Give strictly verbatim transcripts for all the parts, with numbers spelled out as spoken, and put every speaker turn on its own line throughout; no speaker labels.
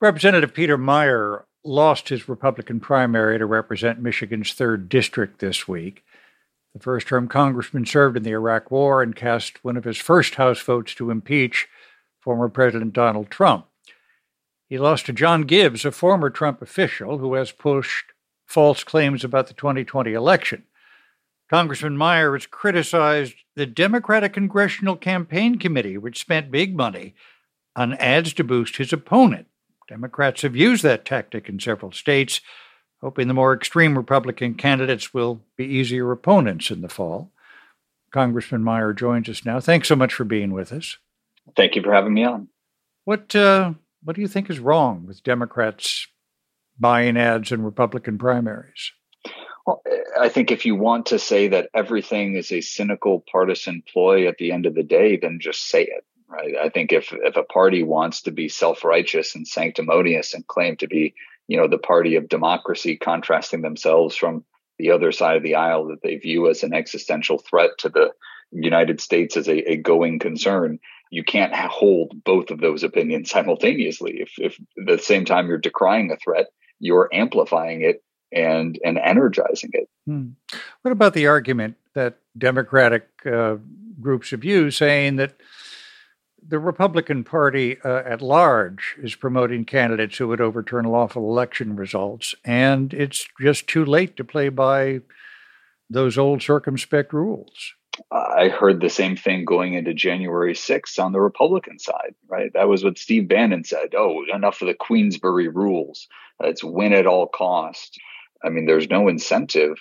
Representative Peter Meijer lost his Republican primary to represent Michigan's third district this week. The first-term congressman served in the Iraq War and cast one of his first House votes to impeach former President Donald Trump. He lost to John Gibbs, a former Trump official who has pushed false claims about the twenty twenty election. Congressman Meijer has criticized the Democratic Congressional Campaign Committee, which spent big money on ads to boost his opponent. Democrats have used that tactic in several states, hoping the more extreme Republican candidates will be easier opponents in the fall. Congressman Meijer joins us now. Thanks so much for being with us.
Thank you for having me on.
What uh, what do you think is wrong with Democrats buying ads in Republican primaries?
Well, I think if you want to say that everything is a cynical partisan ploy at the end of the day, then just say it. Right. I think if if a party wants to be self-righteous and sanctimonious and claim to be, you know, the party of democracy, contrasting themselves from the other side of the aisle that they view as an existential threat to the United States as a, a going concern, you can't hold both of those opinions simultaneously. If, if at the same time you're decrying a threat, you're amplifying it and and energizing it.
Hmm. What about the argument that Democratic uh, groups have used, saying that the Republican Party uh, at large is promoting candidates who would overturn lawful election results, and it's just too late to play by those old circumspect rules?
I heard the same thing going into January sixth on the Republican side, right? That was what Steve Bannon said. Oh, enough of the Queensberry rules. It's win at all costs. I mean, there's no incentive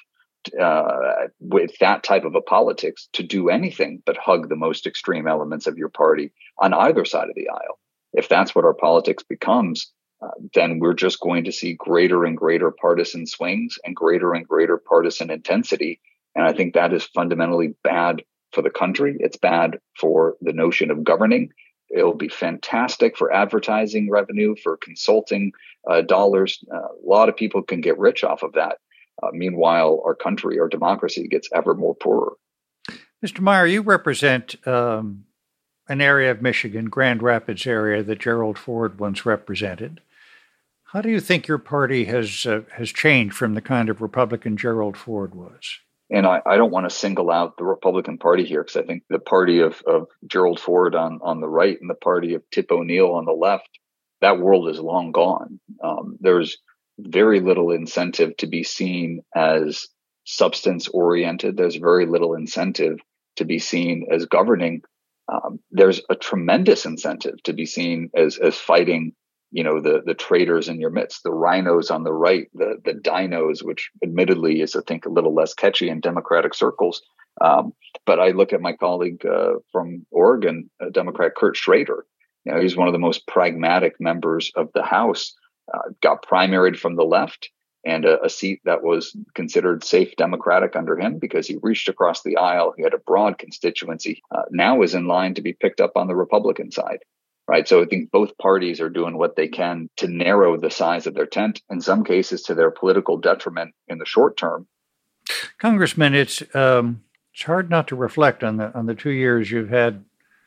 uh, with that type of a politics to do anything but hug the most extreme elements of your party on either side of the aisle. If that's what our politics becomes, uh, then we're just going to see greater and greater partisan swings and greater and greater partisan intensity. And I think that is fundamentally bad for the country. It's bad for the notion of governing. It'll be fantastic for advertising revenue, for consulting uh, dollars. Uh, a lot of people can get rich off of that. Uh, meanwhile, our country, our democracy gets ever more poorer.
Mister Meijer, you represent um, an area of Michigan, Grand Rapids area, that Gerald Ford once represented. How do you think your party has uh, has changed from the kind of Republican Gerald Ford was?
And I, I don't want to single out the Republican Party here, because I think the party of, of Gerald Ford on, on the right and the party of Tip O'Neill on the left, that world is long gone. Um, there's very little incentive to be seen as substance oriented. There's very little incentive to be seen as governing. Um, there's a tremendous incentive to be seen as as fighting, you know, the the traitors in your midst, the rhinos on the right, the the dinos, which admittedly is, I think, a little less catchy in Democratic circles. Um, but I look at my colleague uh, from Oregon, uh, Democrat Kurt Schrader. You know, he's one of the most pragmatic members of the House. Uh, got primaried from the left, and a, a seat that was considered safe Democratic under him because he reached across the aisle. He had a broad constituency. Uh, now is in line to be picked up on the Republican side. Right. So I think both parties are doing what they can to narrow the size of their tent, in some cases to their political detriment in the short term.
Congressman, it's um, it's hard not to reflect on the on the two years you've had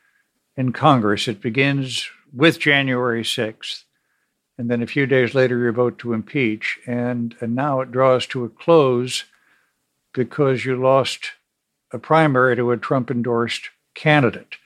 in Congress. It begins with January sixth, and then a few days later you vote to impeach, and, and now it draws to a close because you lost a primary to a Trump-endorsed candidate.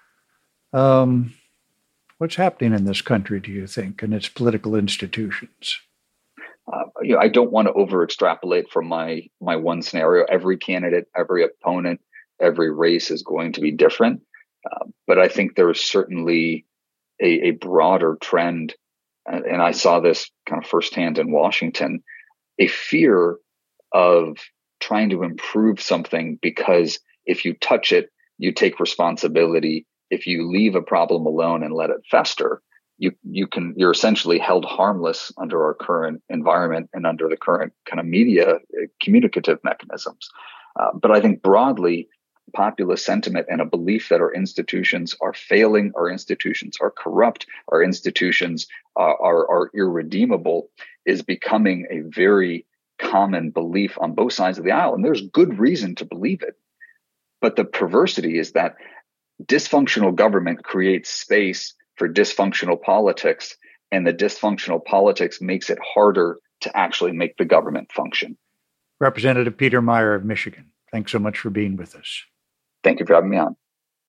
Um. What's happening in this country, do you think, and its political institutions?
Uh, you know, I don't want to over extrapolate from my my one scenario. Every candidate, every opponent, every race is going to be different. Uh, but I think there is certainly a, a broader trend, and, and I saw this kind of firsthand in Washington, a fear of trying to improve something because if you touch it, you take responsibility. If you leave a problem alone and let it fester, you you can you're essentially held harmless under our current environment and under the current kind of media uh, communicative mechanisms. Uh, but I think broadly, populist sentiment and a belief that our institutions are failing, our institutions are corrupt, our institutions uh, are are irredeemable is becoming a very common belief on both sides of the aisle, and there's good reason to believe it. But the perversity is that dysfunctional government creates space for dysfunctional politics, and the dysfunctional politics makes it harder to actually make the government function.
Representative Peter Meijer of Michigan, thanks so much for being with us.
Thank you for having me on.